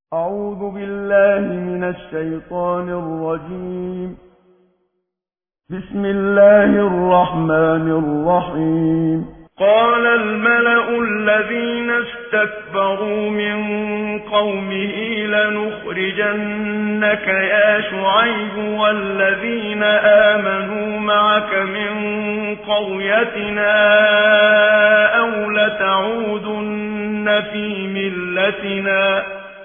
أعوذ بالله من الشيطان الرجيم. بسم الله الرحمن الرحيم. قال الملأ الذين استكبروا من قومه لنخرجنك يا شعيب والذين آمنوا معك من قريتنا أو لتعودن في ملتنا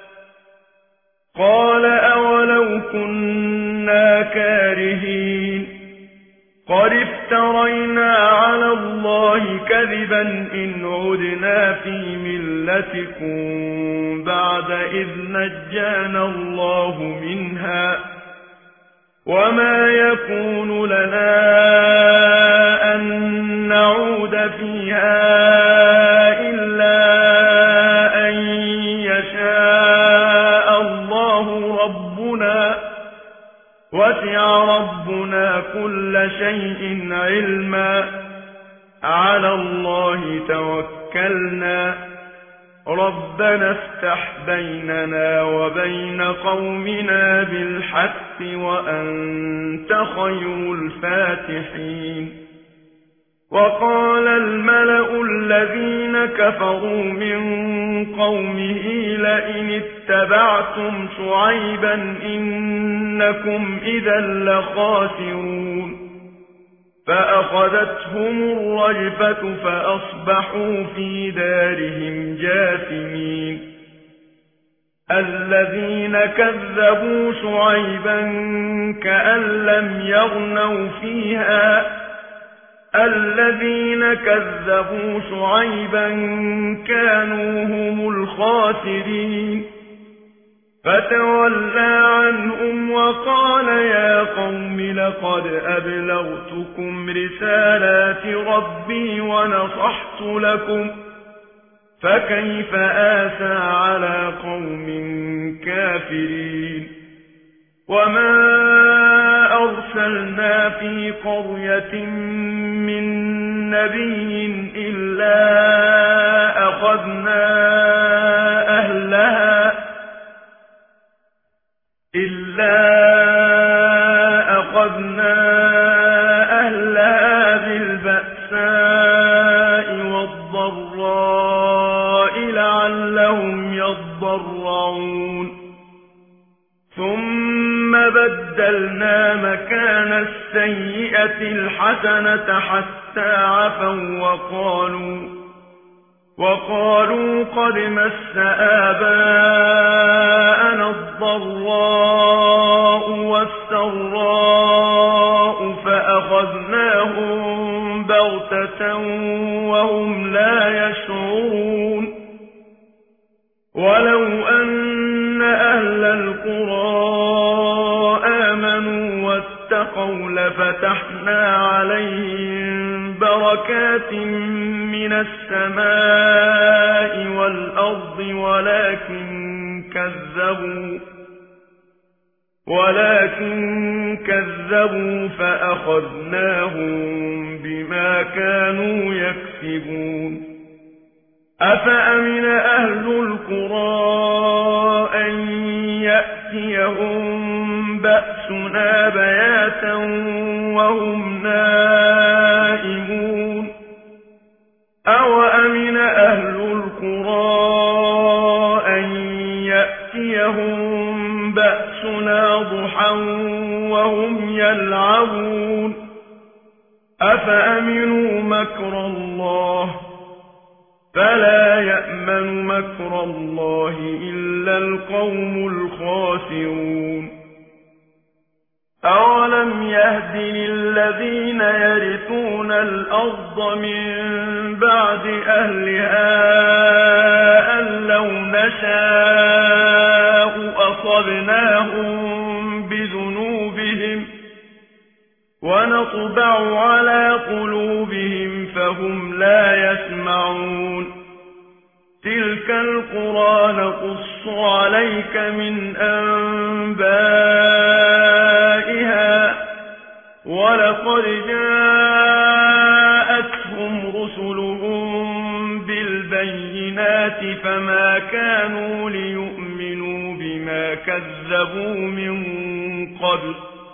قال أولو كنا كارهين قد افترينا على الله كذبا إن عدنا في ملتكم بعد إذ نجانا الله منها وما يكون لنا أن نعود فيها إلا أن يشاء الله ربنا وسع ربنا كل شيء علما على الله توكلنا ربنا افتح بيننا وبين قومنا بالحق وأنت خير الفاتحين. وقال الملأ الذين كفروا من قومه لئن اتبعتم شعيبا إنكم إذا لخاسرون فأخذتهم الرجفة فأصبحوا في دارهم جاثمين. الذين كذبوا شعيبا كأن لم يغنوا فيها الذين كذبوا شعيبا كانوا هم الخاسرين فتولى عنهم وقال يا قوم لقد أبلغتكم رسالات ربي ونصحت لكم فكيف آسى على قوم كافرين. وما أرسلنا في قرية من نبي إلا أخذنا أهلها بالبأساء والضراء لعلهم يضرعون ثم بدلنا مكان السيئة الحسنة حتى عفوا وقالوا قد مس آباءنا الضراء والسراء فأخذناهم بغتة وهم لا يشعرون. ولو أن أهل القرى آمنوا واتقوا لفتحنا عليهم بركات من السماء والأرض ولكن كذبوا فأخذناهم بما كانوا يكسبون. أفأمن أهل القرى أن يأتيهم بأسنا بياتا وهم نائمون أوأمن أهل القرى أن يأتيهم بأسنا ضحى وهم يلعبون أفأمنوا مكر الله فلا يأمن مكر الله إلا القوم الخاسرون. أولم يهد للذين يرثون الأرض من بعد أهلها أن لو نشاء أصبناهم بذنوبهم ونطبع على قلوبهم فهم لا يسمعون. تلك القرى نقص عليك من أنبائها ولقد جاءتهم رسلهم بالبينات فما كانوا ليؤمنوا كذبوا من قبل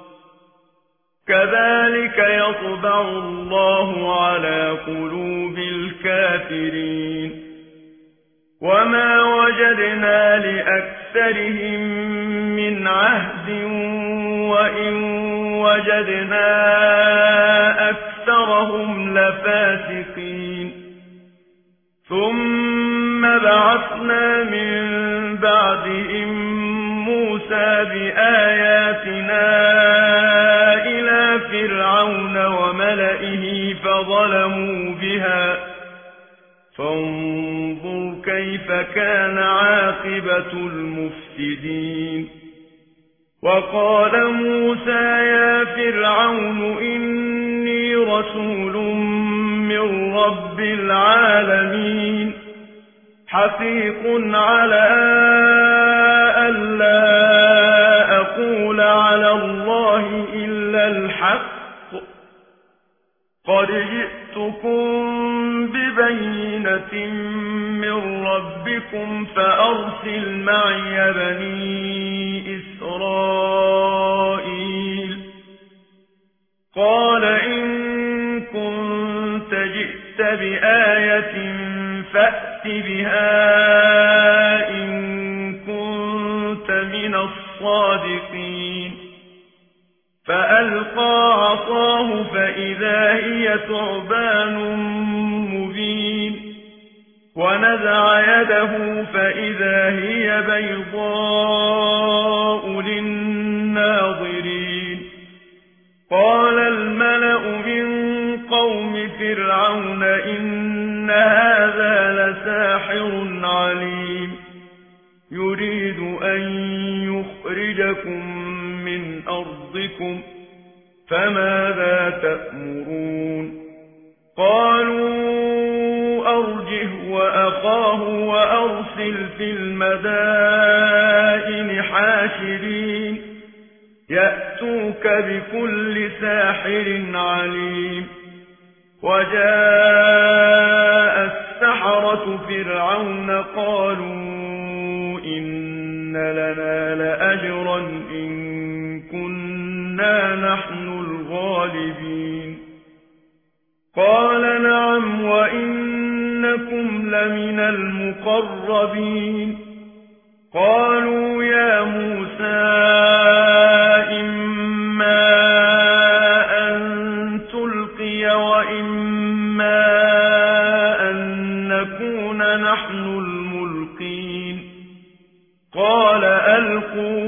كذلك يطبع الله على قلوب الكافرين وما وجدنا لأكثرهم من عهد وإن وجدنا أكثرهم لفاسقين ثم بعثنا من بعدهم موسى بآياتنا إلى فرعون وملئه فظلموا بها فانظر كيف كان عاقبة المفسدين وقال موسى يا فرعون إني رسول من رب العالمين حقيق على ألا أقول على الله إلا الحق قد جئتكم ببينة من ربكم فأرسل معي بني إسرائيل قال إن كنت جئت بآية فأت بها إن كنت من الصادقين فألقى عصاه فإذا هي ثعبان مبين ونزع يده فإذا هي بيضاء للناظرين قال الملأ من قوم فرعون إن هذا لساحر عليم يريد أن يخرجكم من أرضكم فماذا تأمرون قالوا أرجه وأخاه وأرسل في المدائن حاشرين يأتوك بكل ساحر عليم وجاء السحرة فرعون قالوا إن لنا لأجرا إن كنا نحن الغالبين قال نعم وإنكم لمن المقربين قالوا يا موسى إما أن تلقي وإما أن نكون نحن الملقين قال ألقوا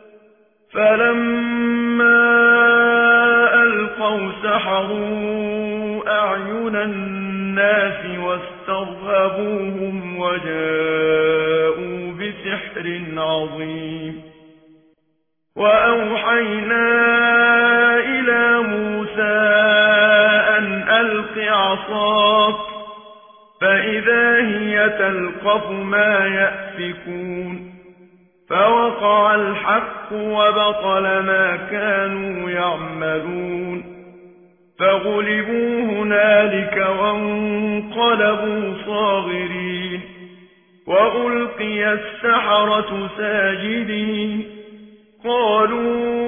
فلما ألقوا سحروا أعين الناس واسترهبوهم وجاءوا بسحر عظيم وأوحينا إلى موسى أن ألق عصاك فإذا هي تلقف ما يأفكون فوقع الحق وبطل ما كانوا يعملون فغلبوا هنالك وانقلبوا صاغرين وألقي السحرة ساجدين قالوا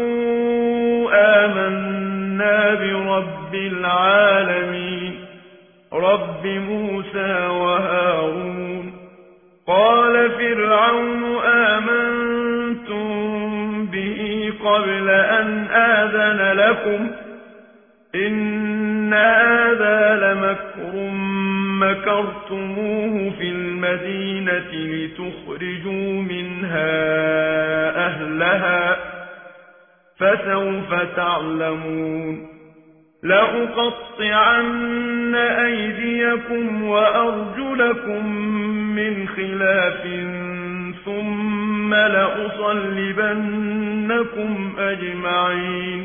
آمنا برب العالمين رب موسى وهارون قال فرعون آمنتم به قبل أن آذن لكم إن هذا لمكر مكرتموه في المدينة لتخرجوا منها أهلها فسوف تعلمون لأقطعن أيديكم وأرجلكم من خلاف ثم لأصلبنكم أجمعين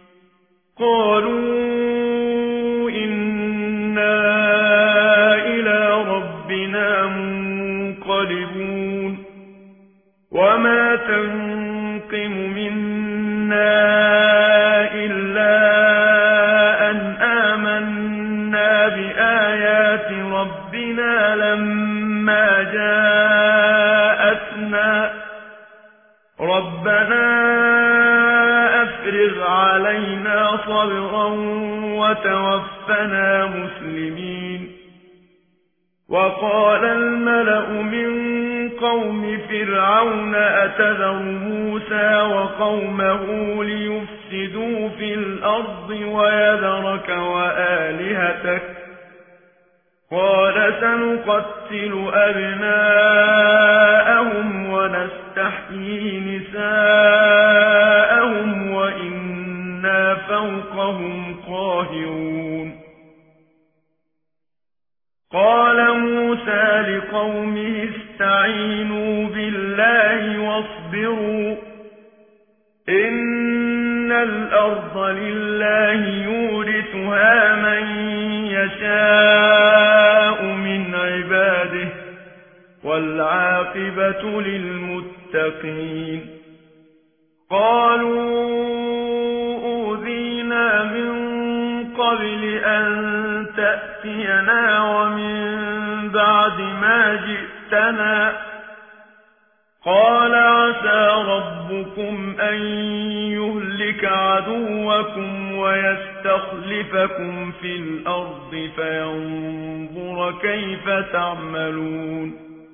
قالوا إنا إلى ربنا منقلبون وما تنقم منا إلا أن آمنا بآيات ربنا لما جاءتنا ربنا أفرغ علينا صبرا وتوفنا مسلمين. وقال الملأ من قوم فرعون أتذر موسى وقومه ليفسدوا في الأرض ويذرك وآلهتك قال سنقتل أبناءهم ونستحيي نساءهم وإنا فوقهم قاهرون. قال موسى لقومه استعينوا بالله واصبروا إن الأرض لله يورثها من يشاء من عباده والعاقبة للمتقين. قالوا أوذينا من قبل أن تأتينا ومن بعد ما جئتنا قال عسى ربكم أن يهلك عدوكم ويستخلفكم في الأرض فينظر كيف تعملون.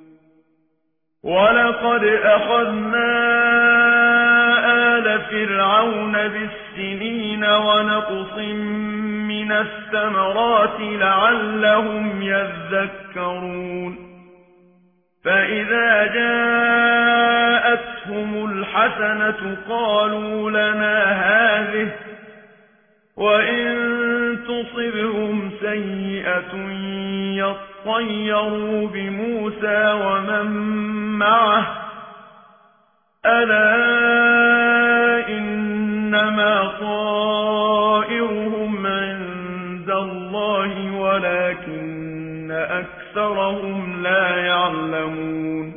ولقد أخذنا آل فرعون بالسنين ونقص من الثمرات لعلهم يذكرون. فإذا جاءتهم الحسنة قالوا لنا هذه وإن تصبهم سيئة يطيروا بموسى ومن معه ألا إنما طائرهم عند الله ولكن أكثرهم لا يعلمون.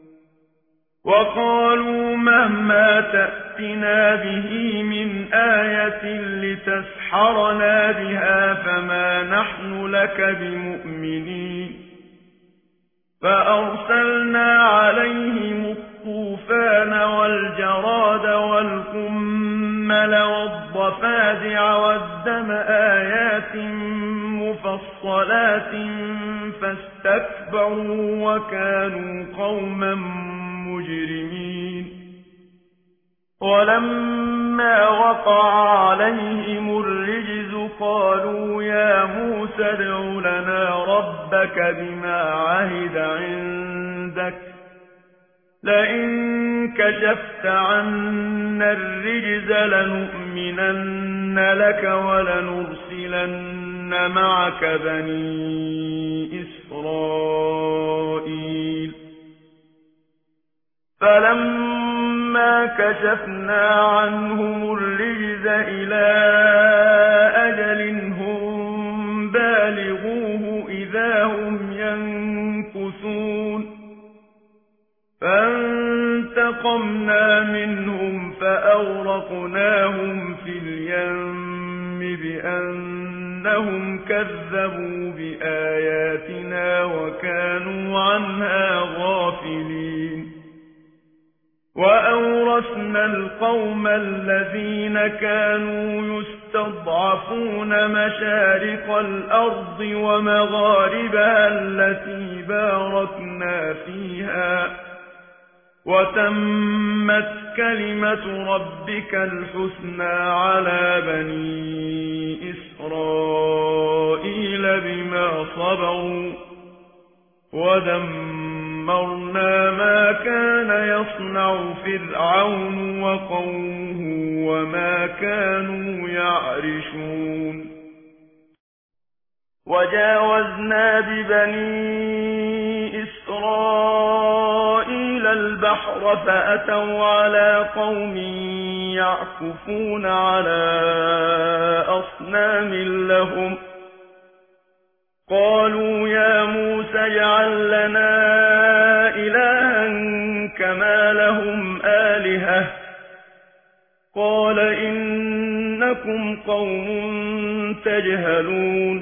وقالوا مهما تأتنا به من آية لتسحرنا بها فما نحن لك بمؤمنين. فأرسلنا عليهم الطوفان والجراد والقمل والضفادع والدم آيات مفصلات فاستكبروا وكانوا قوما مجرمين. ولما وقع عليهم الرجز قالوا يا موسى ادع لنا ربك بما عهد عندك لئن كشفت عنا الرجز لنؤمنن لك ولنرسلن معك بني إسرائيل. فلما كشفنا عنهم الرجز إلى أجل هم بالغوه إذا هم ينكثون. فانتقمنا منهم فأغرقناهم في اليم بأنهم كذبوا بآياتنا وكانوا عنها غافلين. وأورثنا القوم الذين كانوا يستضعفون مشارق الأرض ومغاربها التي باركنا فيها وتمت كلمة ربك الحسنى على بني إسرائيل بما صبروا ودمرنا ما كان يصنع فرعون وقومه وما كانوا يعرشون. وجاوزنا ببني إسرائيل البحر فأتوا على قوم يعكفون على أصنام لهم قالوا يا موسى اجعل لنا إلها كما لهم آلهة قال إنكم قوم تجهلون.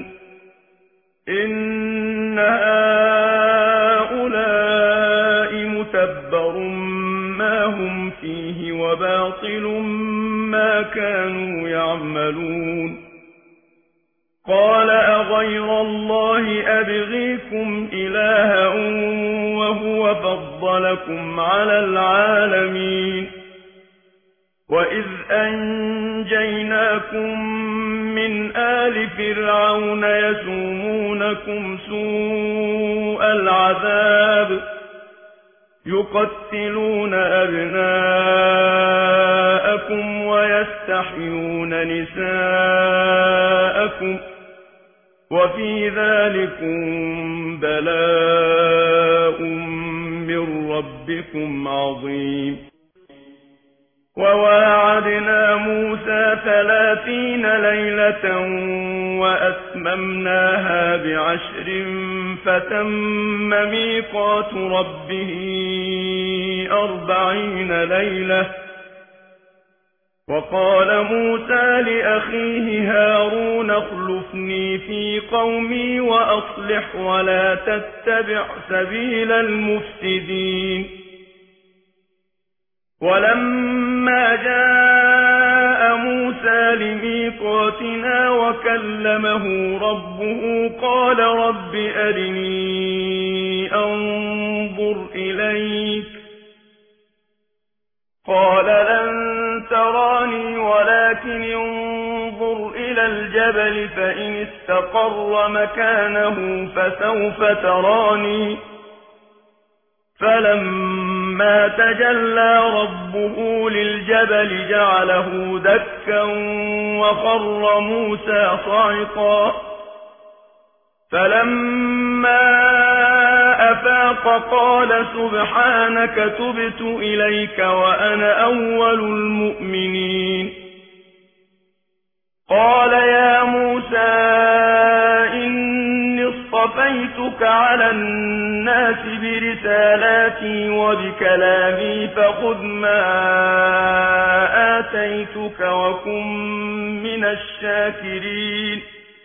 إن هؤلاء متبر ما هم فيه وباطل ما كانوا يعملون قال أغير الله أبغيكم إلها وهو فضلكم على العالمين وإذ أنجيناكم من آل فرعون يسومونكم سوء العذاب يقتلون أبناءكم ويستحيون نساءكم وفي ذلكم بلاء من ربكم عظيم وواعدنا موسى 30 ليلة وأتممناها ب10 فتم ميقات ربه 40 ليلة وقال موسى لأخيه هارون اخلفني في قومي وأصلح ولا تتبع سبيل المفسدين ولما جاء موسى لميقاتنا وكلمه ربه قال رب أرني أنظر إليك قال لن تراني ولكن انظر إلى الجبل فإن استقر مكانه فسوف تراني فلما تجلى ربه للجبل جعله دكا وخر موسى صعقا فلما أفاق قال سبحانك تبت إليك وأنا أول المؤمنين قال يا موسى إني اصطفيتك على الناس برسالاتي وبكلامي فخذ ما آتيتك وكن من الشاكرين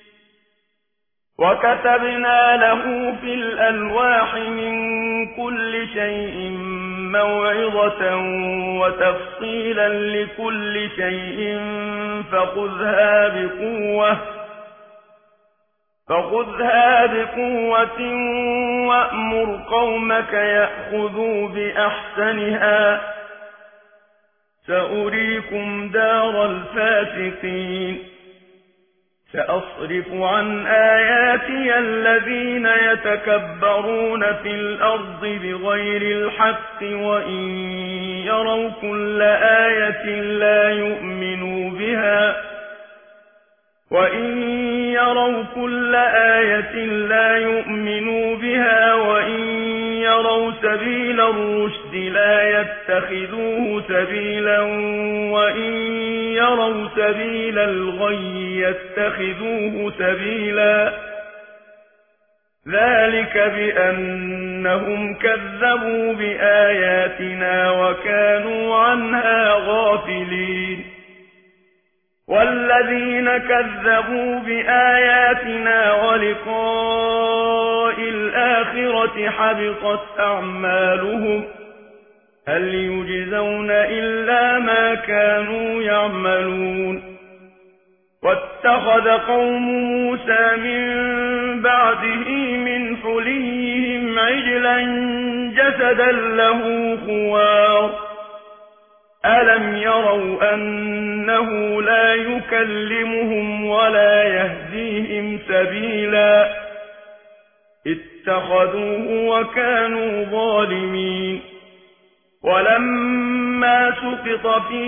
وكتبنا له في الألواح من كل شيء موعظة وتفصيلا لكل شيء فخذها بقوة وأمر قومك يأخذوا بأحسنها سأريكم دار الفاسقين سأصرف عن آياتي الذين يتكبرون في الأرض بغير الحق وإن يروا كل آية لا يؤمنوا بها وإن يروا سبيل الرشد لا يتخذوه سبيلا وإن يروا سبيل الغي يتخذوه سبيلا ذلك بأنهم كذبوا بآياتنا وكانوا عنها غافلين والذين كذبوا بآياتنا ولقاء الآخرة حبطت أعمالهم هل يجزون إلا ما كانوا يعملون واتخذ قوم موسى من بعده من حليهم عجلا جسدا له خوار ألم يروا أنه لا يكلمهم ولا يهديهم سبيلا اتخذوه وكانوا ظالمين ولما سقط في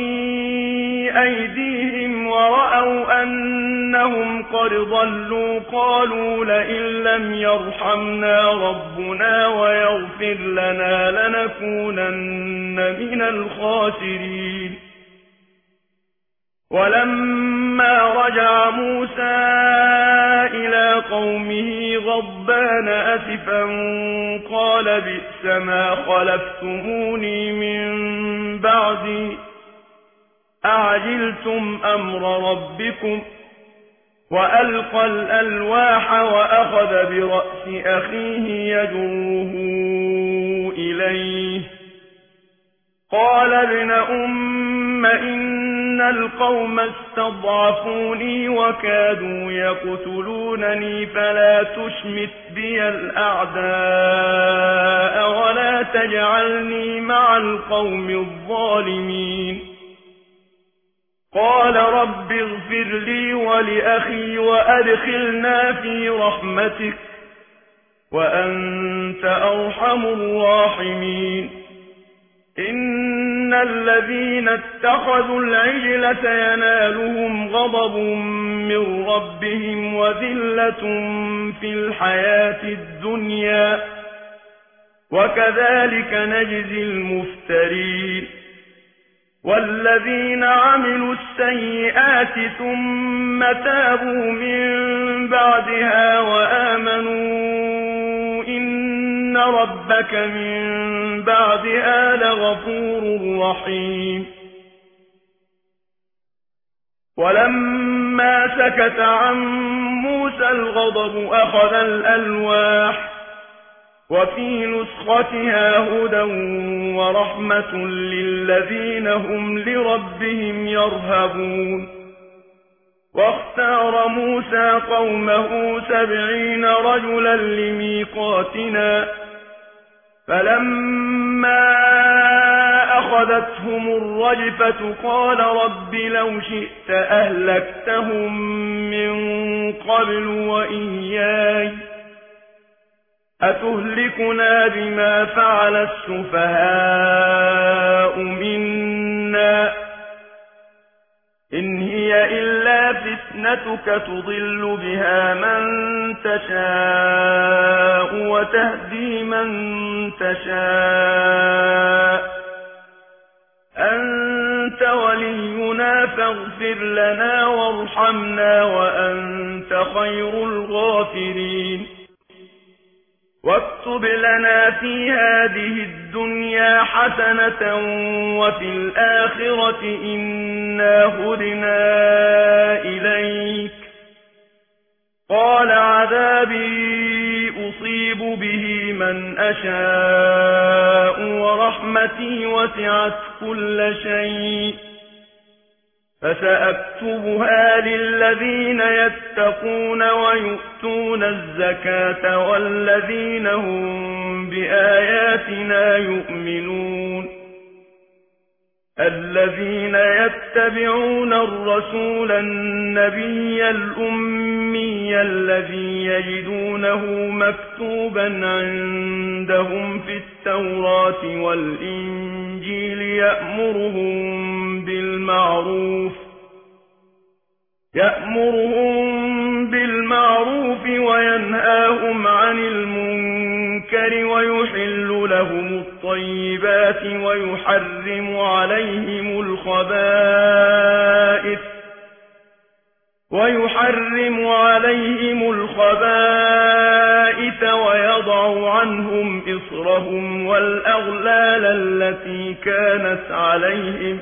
أيديهم ورأوا أنهم قد ضلوا قالوا لئن لم يرحمنا ربنا ويغفر لنا لنكونن من الخاسرين ولما رجع موسى إلى قومه غضبان أسفا قال بئس ما خلفتموني من بعدي أعجلتم أمر ربكم وألقى الألواح وأخذ برأس أخيه يجره إليه قال ابن أم إن القوم استضعفوني وكادوا يقتلونني فلا تشمت بي الأعداء ولا تجعلني مع القوم الظالمين قال رب اغفر لي ولأخي وأدخلنا في رحمتك وأنت أرحم الراحمين إن الذين اتخذوا العجل سينالهم غضب من ربهم وذلة في الحياة الدنيا وكذلك نجزي المفترين والذين عملوا السيئات ثم تابوا من بعدها وآمنوا إن ربك من بعدها لغفور رحيم ولما سكت عن موسى الغضب أخذ الألواح وفي نسختها هدى ورحمة للذين هم لربهم يرهبون واختار موسى قومه 70 رجلا لميقاتنا فلما أخذتهم الرجفة قال رب لو شئت أهلكتهم من قبل وإياي أتهلكنا بما فعل السفهاء منا إن هي إلا فتنتك تضل بها من تشاء وتهدي من تشاء أنت ولينا فاغفر لنا وارحمنا وأنت خير الغافرين واكتب لنا في هذه الدنيا حسنة وفي الآخرة إنا هدنا إليك قال عذابي أصيب به من أشاء ورحمتي وسعت كل شيء فسأكتبها للذين يتقون ويؤتون الزكاة والذين هم بآياتنا يؤمنون الذين يتبعون الرسول النبي الأمي الذي يجدونه مكتوبا عندهم في التوراة والإنجيل يأمرهم بالمعروف وينهاهم عن المنكر ويحل لهم الطيبات ويحرم عليهم الخبائث ويضع عنهم إصرهم والأغلال التي كانت عليهم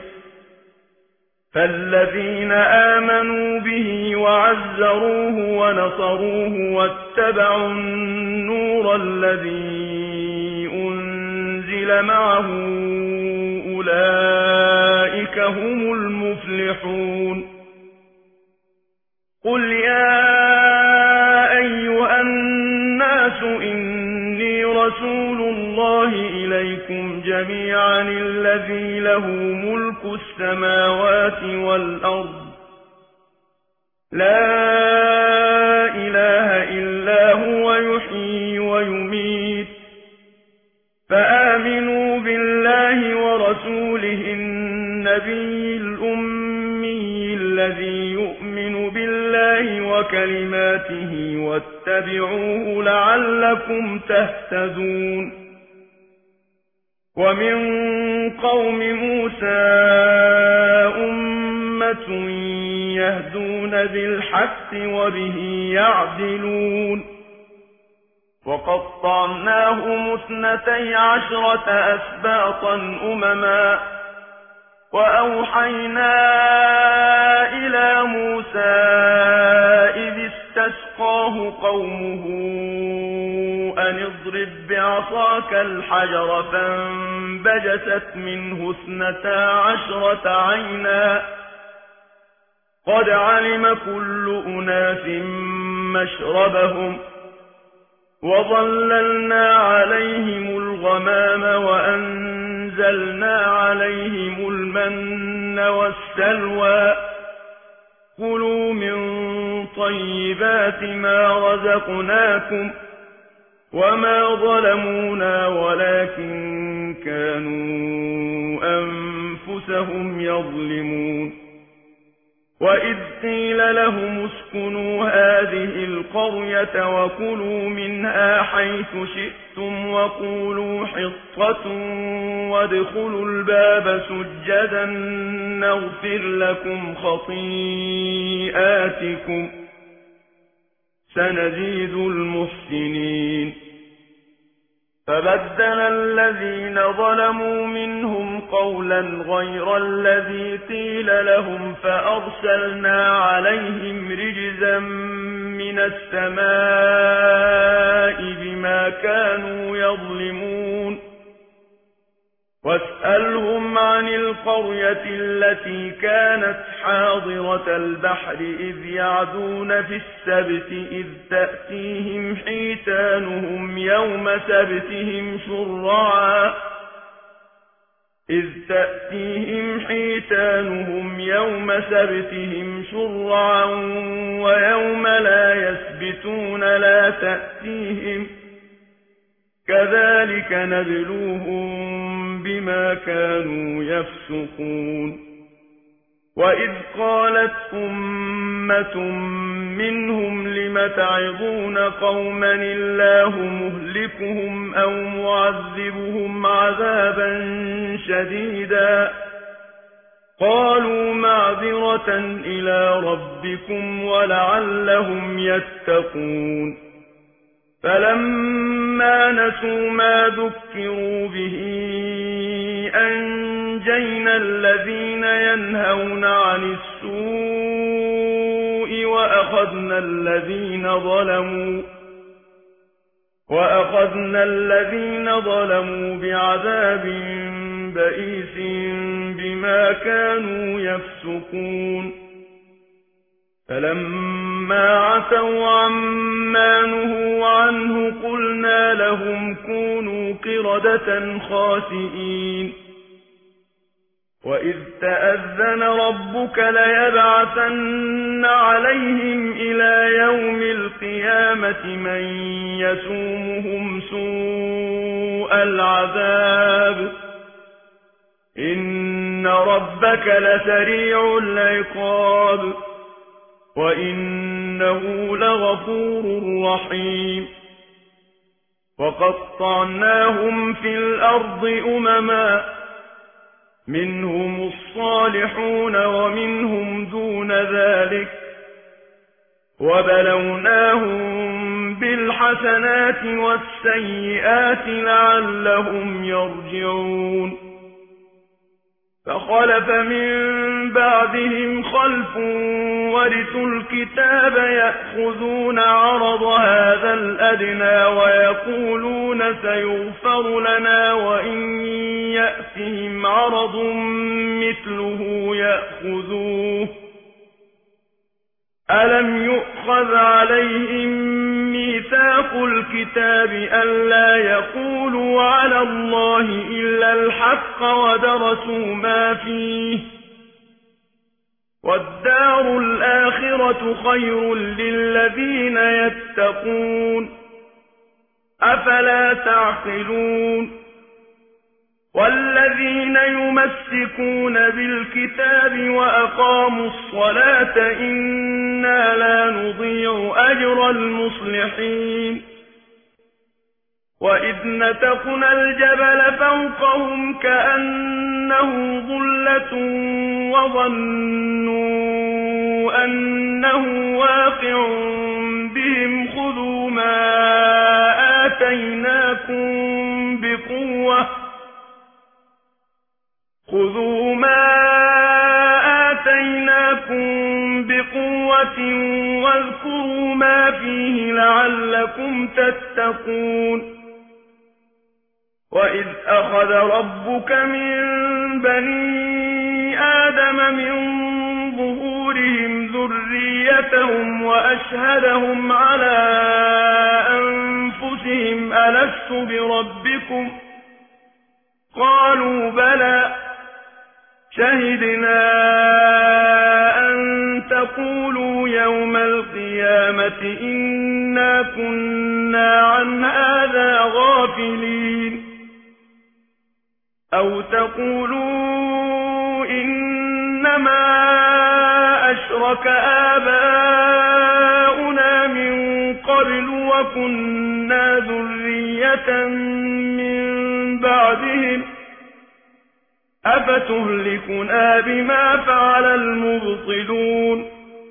فالذين آمنوا به وعزروه ونصروه واتبعوا النور الذي أنزل معه أولئك هم المفلحون قل يا أيها الناس إني رسول الله إليكم جميعا الذي له ملك السماوات والأرض لا إله إلا هو يحيي ويميت فآمنوا بالله ورسوله النبي الأمي الذي يؤمن بالله وكلماته واتبعوه لعلكم تهتدون ومن قوم موسى أمة يهدون بالحق وبه يعدلون وقطعناهم 12 أسباطا أمما وأوحينا إلى موسى إذ استسقاه قومه أن اضرب بعصاك الحجر فانبجست منه 12 عينا قد علم كل أناس مشربهم وظللنا عليهم الغمام وأنزلنا عليهم المن والسلوى كلوا من طيبات ما رزقناكم وما ظلمونا ولكن كانوا أنفسهم يظلمون وإذ قيل لهم اسكنوا هذه القرية وكلوا منها حيث شئتم وقولوا حطة وادخلوا الباب سجدا نغفر لكم خطيئاتكم سنزيد المحسنين فبدل الذين ظلموا منهم قولا غير الذي قيل لهم فأرسلنا عليهم رجزا من السماء بما كانوا يظلمون واسألهم عن القرية التي كانت حاضرة البحر إذ يعدون في السبت إذ تأتيهم حيتانهم يوم سبتهم شرعا ويوم لا يسبتون لا تأتيهم كذلك نبلوهم بما كانوا يفسقون وإذ قالت أمة منهم لم تعظون قوما الله مهلكهم أو معذبهم عذابا شديدا قالوا معذرة إلى ربكم ولعلهم يتقون فلما نسوا ما ذكروا به أنجينا الذين ينهون عن السوء وأخذنا الذين ظلموا بعذاب بئيس بما كانوا يفسقون فلما عتوا عما نهوا عنه قلنا لهم كونوا قردة خاسئين وإذ تأذن ربك ليبعثن عليهم إلى يوم القيامة من يسومهم سوء العذاب إن ربك لسريع العقاب وإنه لغفور رحيم وقطعناهم في الأرض أمما منهم الصالحون ومنهم دون ذلك وبلوناهم بالحسنات والسيئات لعلهم يرجعون فخلف من بعدهم خلف ورثوا الكتاب يأخذون عرض هذا الأدنى ويقولون سيغفر لنا وإن يأتهم عرض مثله يأخذوه ألم يؤخذ عليهم ميثاق الكتاب ألا يقولوا على الله إلا الحق ودرسوا ما فيه والدار الآخرة خير للذين يتقون أفلا تعقلون والذين يمسكون بالكتاب وأقاموا الصلاة إنا لا نضيع أجر المصلحين وإذ نتقنا الجبل فوقهم كأنه ظلة وظنوا أنه واقع بهم خذوا ما آتيناكم بقوة واذكروا ما فيه لعلكم تتقون وإذ أخذ ربك من بني آدم من ظهورهم ذريتهم وأشهدهم على أنفسهم ألست بربكم قالوا بلى شهدنا أن تقولوا يوم القيامة إنا كنا عن هذا غافلين أو تقولوا إنما أشرك آباؤنا من قبل وكنا ذرية من بعدهم أفتهلكنا بما فعل المبطلون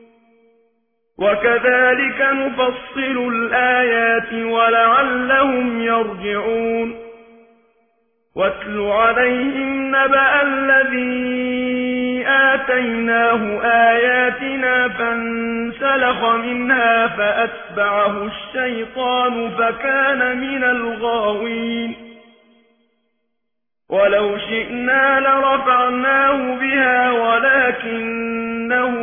وكذلك نفصل الآيات ولعلهم يرجعون واتل عليهم نبأ الذي آتيناه آياتنا فانسلخ منها فأتبعه الشيطان فكان من الغاوين ولو شئنا لرفعناه بها ولكنه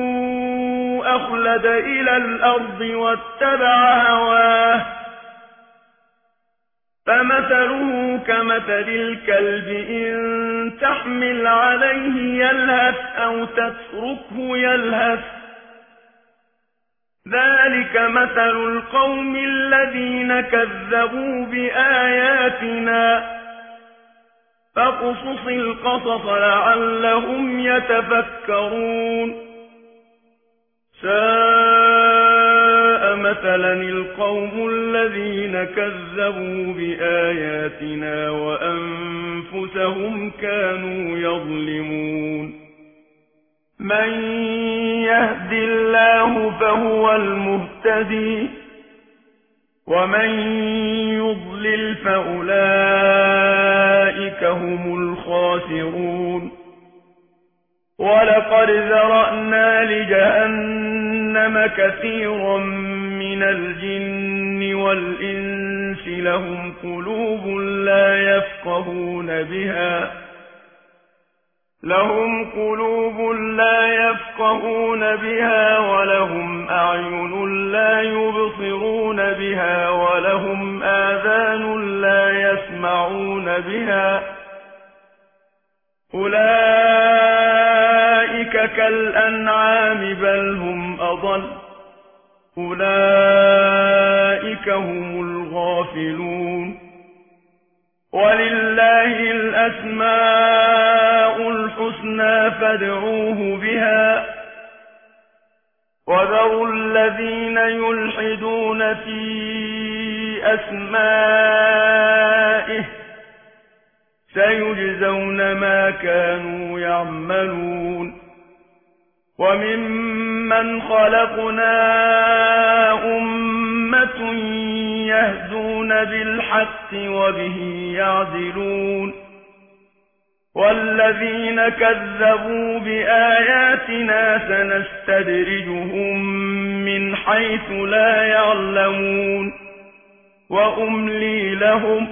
أخلد إلى الأرض واتبع هواه فمثله كمثل الكلب إن تحمل عليه يلهث أو تتركه يلهث ذلك مثل القوم الذين كذبوا بآياتنا فاقصص القصص لعلهم يتفكرون ساء مثلا القوم الذين كذبوا بآياتنا وأنفسهم كانوا يظلمون من يهد الله فهو المهتدي ومن يضلل فأولئك هم الخاسرون ولقد ذرأنا لجهنم كثيرا من الجن والإنس لهم قلوب لا يفقهون بها ولهم أعين لا يبصرون بها ولهم آذان لا يسمعون بها أولئك كالأنعام بل هم أضل أولئك هم الغافلون ولله الأسماء الحسنى فادعوه بها وذروا الذين يلحدون في أسمائه سيجزون ما كانوا يعملون وممن خلقنا أمة يهدون بالحق وبه يعدلون والذين كذبوا بآياتنا سنستدرجهم من حيث لا يعلمون وأملي لهم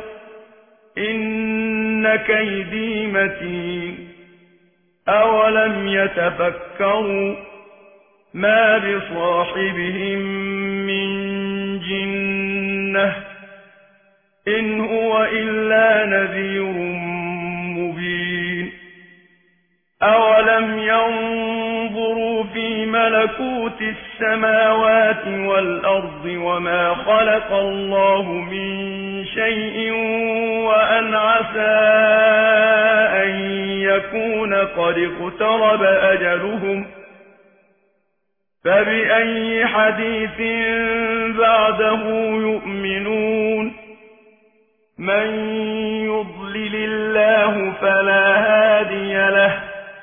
إن كيدي متين أولم يتفكروا ما بصاحبهم من جنة إن هو إلا نذير مبين أولم ينظروا في ملكوت السماوات والأرض وما خلق الله من شيء وأن عسى أن يكون قد اقترب أجلهم فبأي حديث بعده يؤمنون من يضلل الله فلا هادي له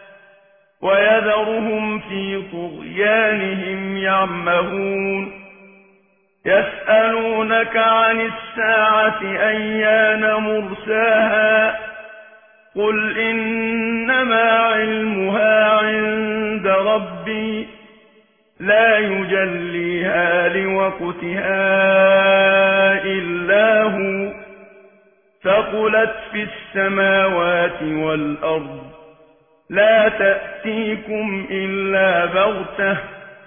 ويذرهم في طغيانهم يعمهون يسألونك عن الساعة أيان مرساها قل إنما علمها عند ربي لا يجليها لوقتها إلا هو ثقلت في السماوات والأرض لا تأتيكم إلا بغتة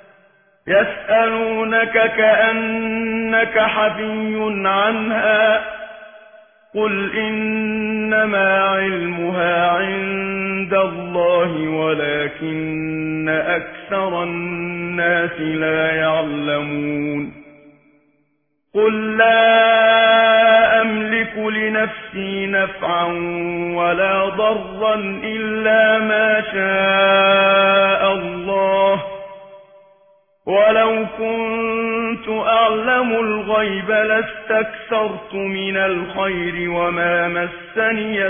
يسألونك كأنك حفي عنها قل إنما علمها عند الله ولكن أكثر الناس لا يعلمون قل لا أملك لنفسي نفعا ولا ضرا إلا ما شاء الله ولو كنت أعلم الغيب لاستكثرت من الخير وما مسني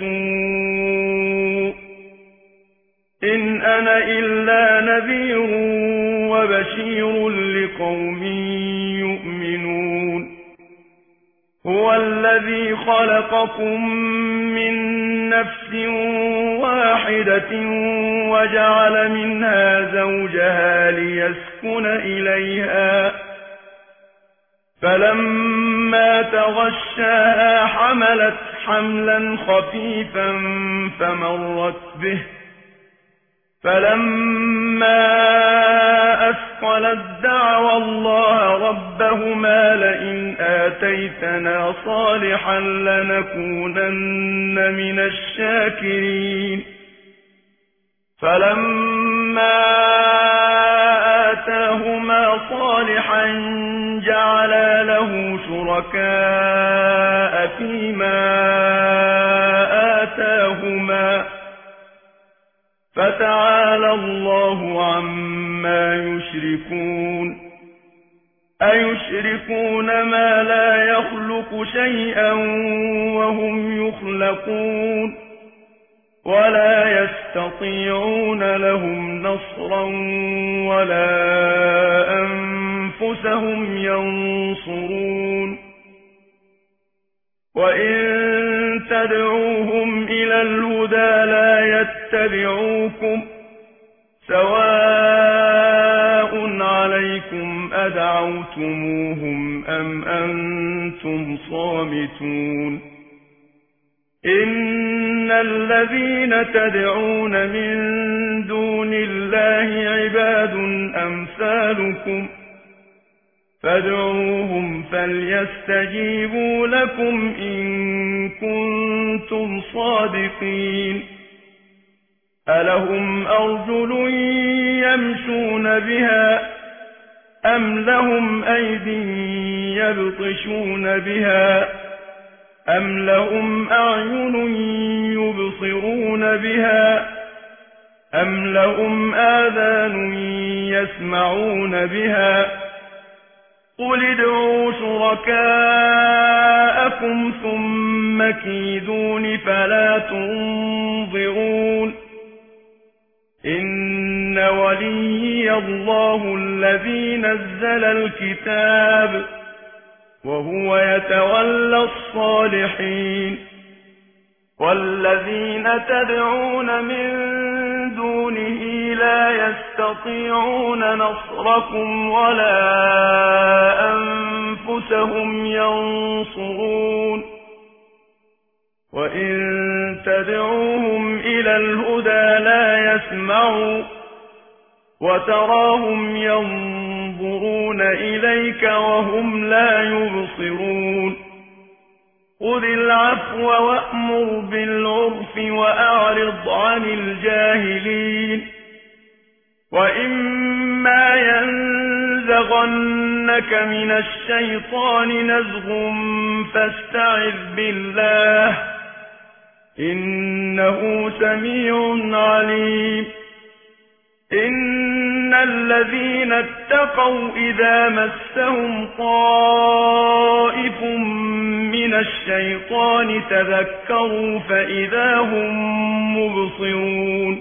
السوء إن أنا إلا نذير وبشير لقوم يؤمنون هو الذي خلقكم من نفس واحدة وجعل منها زوجها ليسكن إليها فلما تغشاها حملت حملا خفيفا فمرت به فلما أثقلت دعوا الله ربهما لئن آتيتنا صالحا لنكونن من الشاكرين فلما آتاهما صالحا جعلا له شركاء فيما آتاهما فتعالى الله عما يشركون أيشركون ما لا يخلق شيئا وهم يخلقون ولا يستطيعون لهم نصرا ولا أنفسهم ينصرون وإن تدعوهم إلى الهدى لا يتبعوكم سواء عليكم أدعوتموهم أم أنتم صامتون إن الذين تدعون من دون الله عباد أمثالكم فادعوهم فليستجيبوا لكم إن كنتم صادقين ألهم أرجل يمشون بها أم لهم أيد يبطشون بها أم لهم أعين يبصرون بها أم لهم آذان يسمعون بها قل ادعوا شركاءكم ثم كيدون فلا تنظرون إن وليي الله الذي نزل الكتاب وهو يتولى الصالحين والذين تدعون من دونه لا يستطيعون نصركم ولا أنفسهم ينصرون وإن تدعوهم إلى الهدى لا يسمعوا وتراهم ينظرون إليك وهم لا يبصرون خذ العفو وأمر بالعرف وأعرض عن الجاهلين وإما ينزغنك من الشيطان نزغ فاستعذ بالله إنه سميع عليم إن الذين اتقوا إذا مسهم طائف من الشيطان تذكروا فإذا هم مبصرون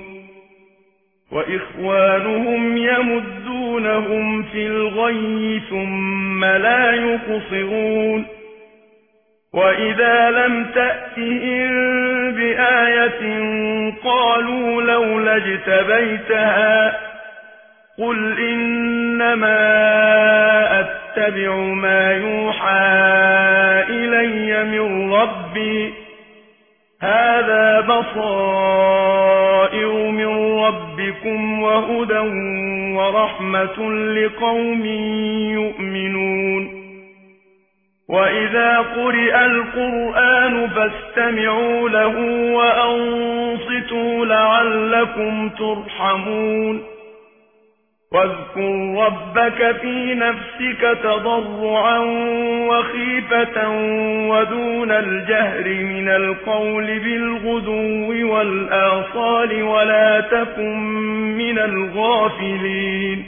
وإخوانهم يمدونهم في الغي ثم لا يقصرون وإذا لم تأتهم بآية قالوا لولا اجتبيتها قل إنما أتبع ما يوحى إلي من ربي ربي هذا بصائر من ربكم وهدى ورحمة لقوم يؤمنون وإذا قرئ القرآن فاستمعوا له وأنصتوا لعلكم ترحمون واذكر ربك في نفسك تضرعا وخيفة ودون الجهر من القول بالغدو والآصال ولا تكن من الغافلين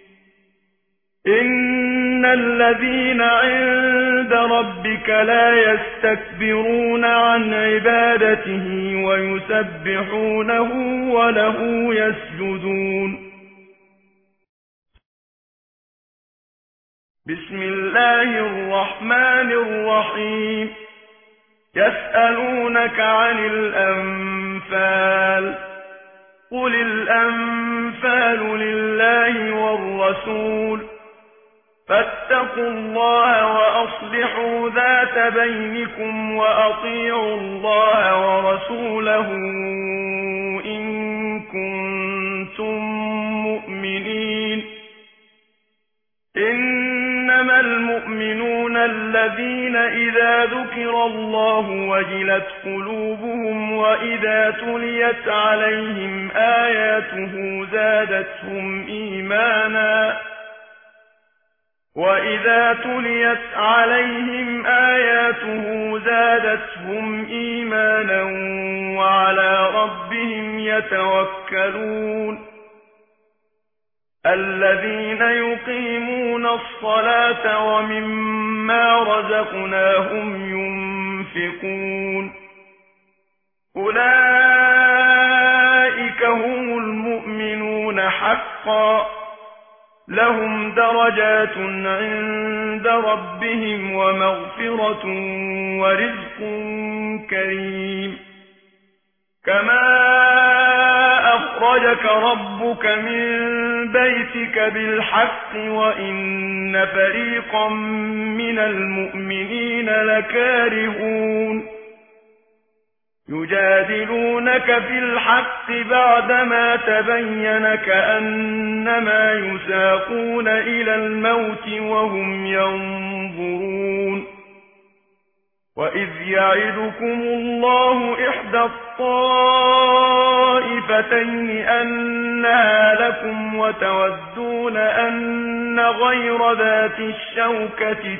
إن الذين عند ربك لا يستكبرون عن عبادته ويسبحونه وله يسجدون بسم الله الرحمن الرحيم يسألونك عن الأنفال قل الأنفال لله والرسول فاتقوا الله وأصلحوا ذات بينكم وأطيعوا الله ورسوله إن كنتم مؤمنين إنما المؤمنون الذين إذا ذكر الله وجلت قلوبهم وإذا تليت عليهم آياته زادتهم إيمانا وعلى ربهم يتوكلون الذين يقيمون الصلاة ومما رزقناهم ينفقون أولئك هم المؤمنون حقا لهم درجات عند ربهم ومغفرة ورزق كريم كما أخرجك ربك من بيتك بالحق وإن فريقا من المؤمنين لكارهون يجادلونك في الحق بعدما تبين كأنما يساقون إلى الموت وهم ينظرون وإذ يعدكم الله إحدى الطائفتين أنها لكم وتودون أن غير ذات الشوكة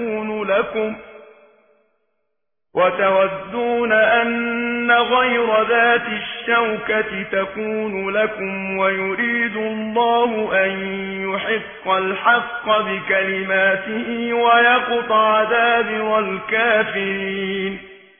تكون لكم ويريد الله أن يحق الحق بكلماته ويقطع دابر الكافرين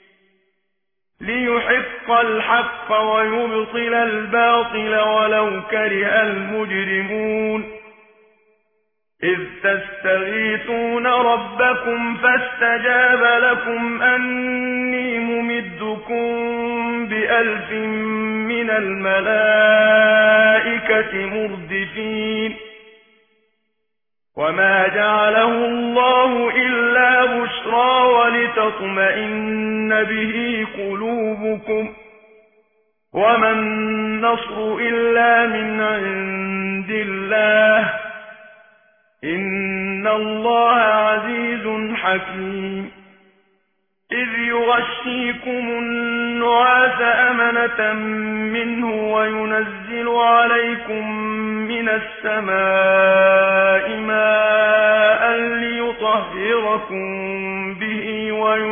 ليحق الحق ويبطل الباطل ولو كره المجرمون إذ تستغيثون ربكم فاستجاب لكم أني ممدكم ب1000 من الملائكة مردفين وما جعله الله إلا بشرى ولتطمئن به قلوبكم وما النصر إلا من عند الله إن الله عزيز حكيم إذ يغشيكم النعاس أمنة منه وينزل عليكم من السماء ماء ليطهركم به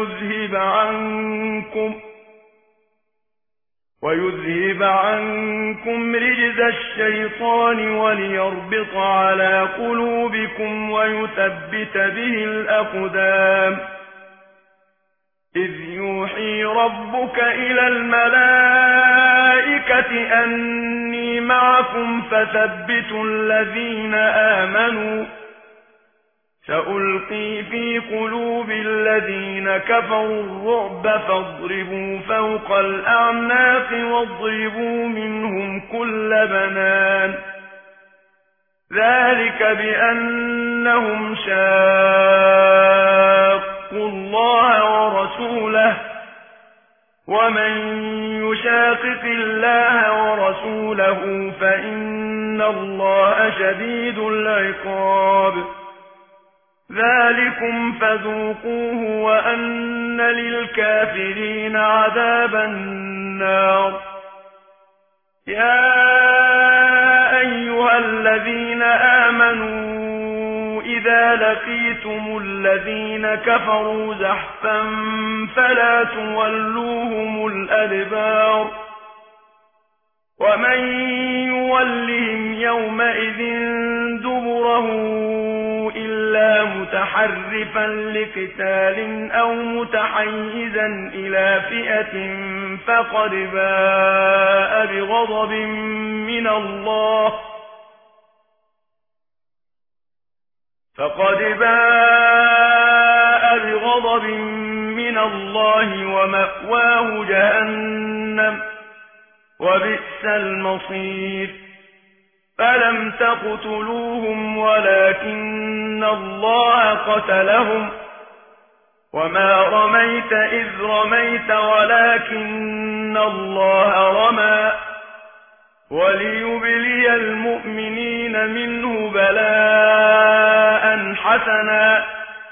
ويذهب عنكم رجز الشيطان وليربط على قلوبكم ويثبت به الأقدام إذ يوحي ربك إلى الملائكة أني معكم فثبتوا الذين آمنوا سألقي في قلوب الذين كفروا الرعب فاضربوا فوق الأعناق واضربوا منهم كل بنان ذلك بأنهم شاقوا الله ورسوله ومن يشاقق الله ورسوله فإن الله شديد العقاب ذلكم فذوقوه وأن للكافرين عذاب النار يا أيها الذين آمنوا إذا لقيتم الذين كفروا زحفا فلا تولوهم الأدبار ومن يولهم يومئذ دبره إلا متحرفا لقتال أو متحيزا إلى فئة فقد باء بغضب من الله ومأواه جهنم وبئس المصير فلم تقتلوهم ولكن الله قتلهم وما رميت إذ رميت ولكن الله رمى وليبلي المؤمنين منه بلاء حسنا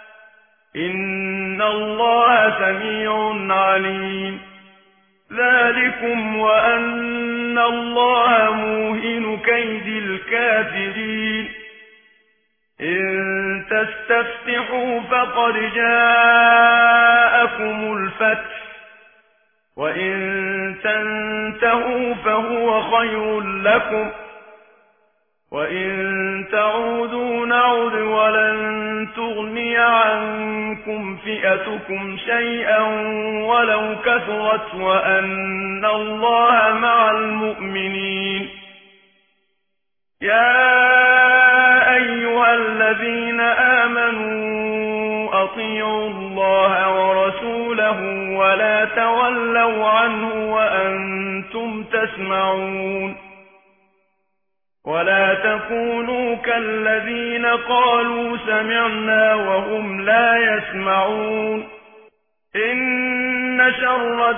إن الله سميع عليم ذلكم وأن الله موهن كيد الكافرين إن تستفتحوا فقد جاءكم الفتح وإن تنتهوا فهو خير لكم وإن تعودوا نعد ولن تغني عنكم فئتكم شيئا ولو كثرت وأن الله مع المؤمنين يا أيها الذين آمنوا أطيعوا الله ورسوله ولا تولوا عنه وأنتم تسمعون ولا تكونوا كالذين قالوا سمعنا وهم لا يسمعون إن شر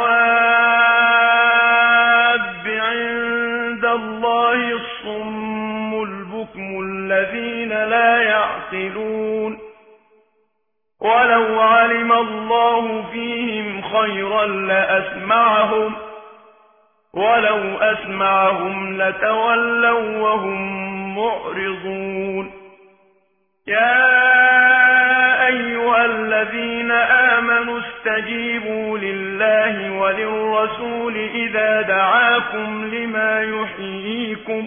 الدواب عند الله الصم البكم الذين لا يعقلون ولو علم الله فيهم خيرا لأسمعهم ولو أسمعهم لتولوا وهم معرضون يا أيها الذين آمنوا استجيبوا لله وللرسول إذا دعاكم لما يحييكم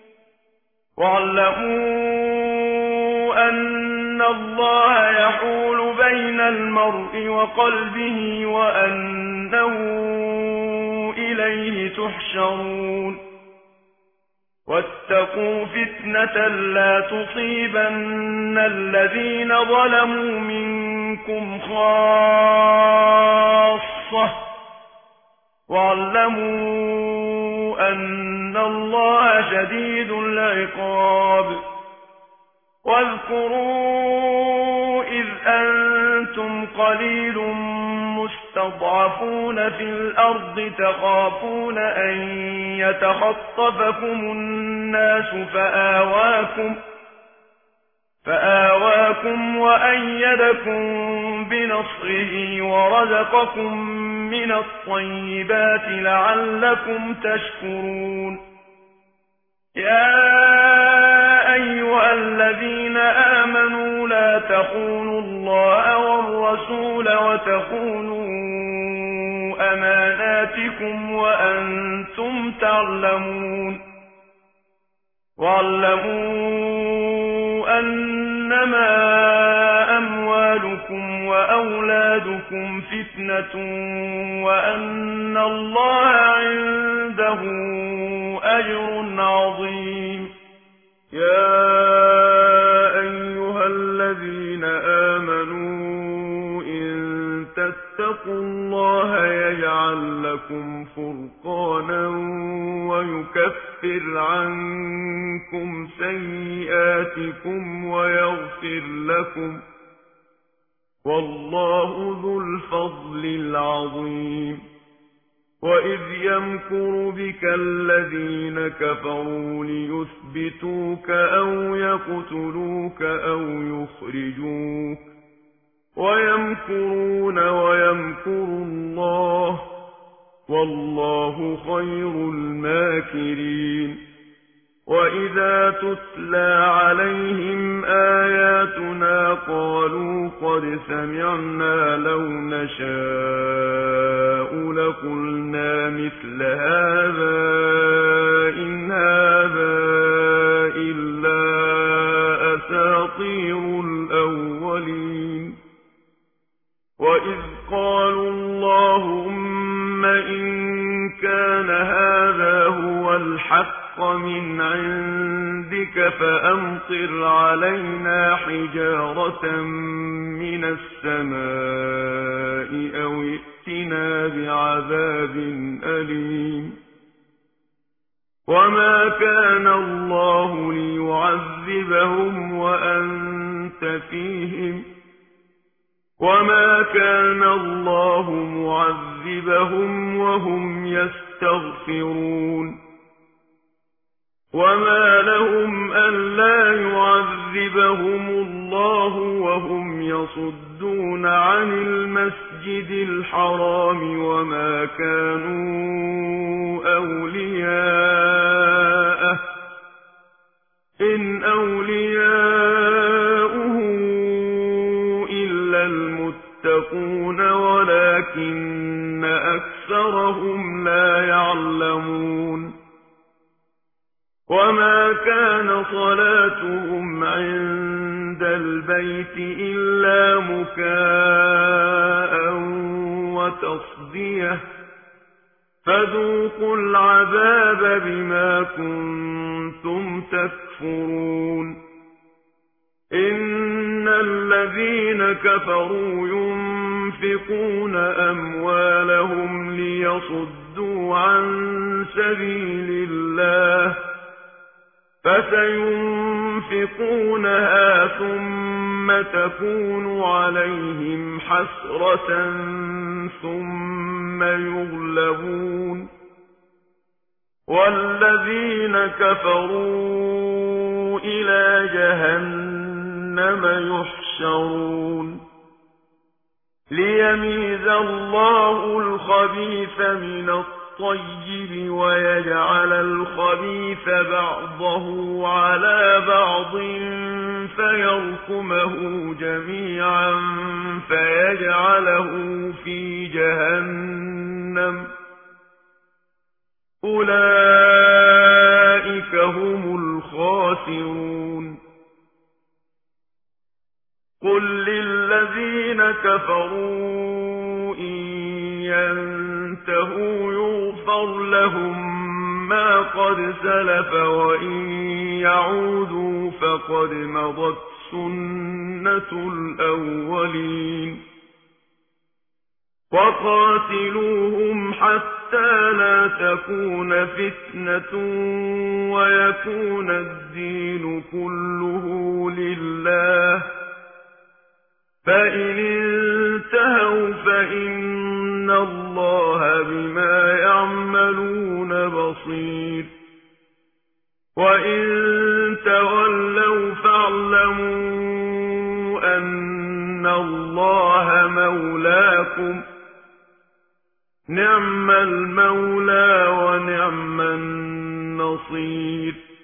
واعلموا أن الله يحول بين المرء وقلبه وأنه إليه تحشرون واتقوا فتنة لا تصيبن الذين ظلموا منكم خاصة واعلموا أن الله شديد العقاب واذكروا إذ أنتم قليل مستضعفون في الأرض تخافون أن يتخطفكم الناس فآواكم وأيدكم بنصره ورزقكم من الطيبات لعلكم تشكرون يا أيها الذين آمنوا لا تخونوا الله والرسول وتخونوا أماناتكم وأنتم تعلمون واعلموا أنما أموالكم وأولادكم فتنة وأن الله عنده أجر عظيم يا أيها الذين آمنوا إن تتقوا الله يجعل لكم فرقانا ويكفر عنكم سيئاتكم ويغفر لكم والله ذو الفضل العظيم وإذ يمكر بك الذين كفروا ليثبتوك أو يقتلوك أو يخرجوك ويمكرون ويمكر الله والله خير الماكرين وإذا تتلى عليهم آياتنا قالوا قد سمعنا لو نشاء لقلنا مثل هذا إن هذا إلا أساطير الأولين وإذ قالوا اللهم إن كان هذا هو الحق من عندك فأمطر علينا حجارة من السماء أو ائتنا بعذاب أليم وما كان الله ليعذبهم وأنت فيهم وما كان الله معذبهم وهم يستغفرون وما لهم ألا يعذبهم الله وهم يصدون عن المسجد الحرام وما كانوا أولياءه إن أولياؤه إلا المتقون ولكن أكثرهم لا يعلمون وما كان صلاتهم عند البيت إلا مكاء وتصدية فذوقوا العذاب بما كنتم تكفرون إن الذين كفروا ينفقون أموالهم ليصدوا عن سبيل الله فسينفقونها ثم تكون عليهم حسرة ثم يغلبون والذين كفروا إلى جهنم يحشرون ليميز الله الخبيث من الطيب ويجعل الخبيث بعضه على بعض فيركمه جميعا فيجعله في جهنم أولئك هم الخاسرون قل للذين كفروا إن ينتهوا يغفر لهم ما قد سلف وإن يعودوا فقد مضت سنة الأولين وقاتلوهم حتى لا تكون فتنة ويكون الدين كله لله فإن انتهوا فإن الله بما يعملون بصير وإن تولوا فاعلموا أن الله مولاكم نعم المولى ونعم النصير